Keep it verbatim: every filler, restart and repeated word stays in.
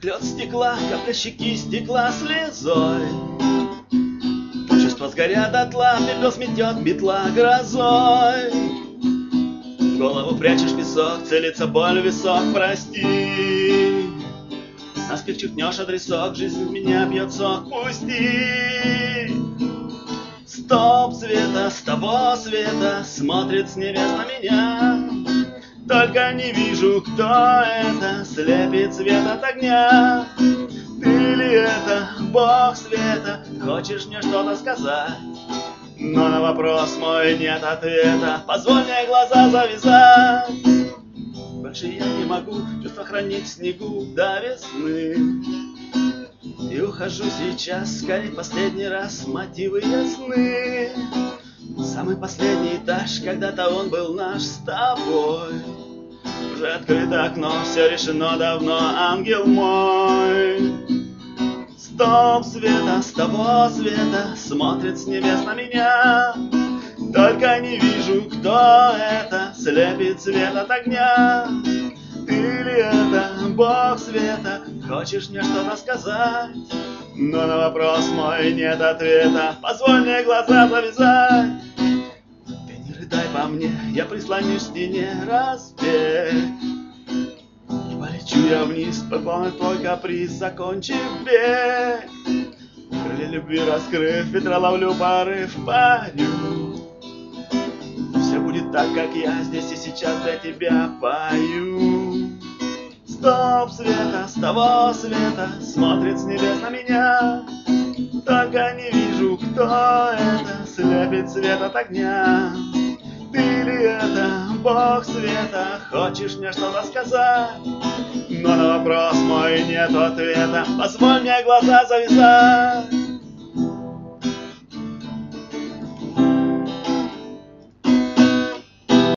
Взлет стекла, капля щеки стекла слезой. Чувства сгорят дотла, пепел сметет метла грозой. Голову прячешь в песок, целится боль в висок, прости. Наспех чихнешь адресок, жизнь в меня пьет сок, пусти. Стоп, света, с того света смотрит с небес на меня. Только не вижу, кто это, слепит свет от огня. Ты ли это, бог света, хочешь мне что-то сказать? Но на вопрос мой нет ответа, позволь мне глаза завязать. Больше я не могу чувства хранить в снегу до весны. И ухожу сейчас, скорее последний раз, мотивы ясны. Самый последний этаж, когда-то он был наш с тобой. Уже открыто окно, все решено давно, ангел мой. Стоп, света, с того света смотрит с небес на меня. Только не вижу, кто это, слепит свет от огня. Ты ли это, бог света, хочешь мне что-то сказать? Но на вопрос мой нет ответа, позволь мне глаза завязать. Ты не рыдай по мне, я прислонюсь к стене, разбей. И полечу я вниз, выполнив твой каприз, закончив бег. Крылья любви раскрыв, ветра ловлю порыв, парю. Все будет так, как я здесь и сейчас для тебя пою. Стоп, света, с того света смотрит с небес на меня. Только не вижу, кто это, слепит свет от огня. Ты ли это, бог света, хочешь мне что-то сказать? Но на вопрос мой нет ответа, позволь мне глаза завязать.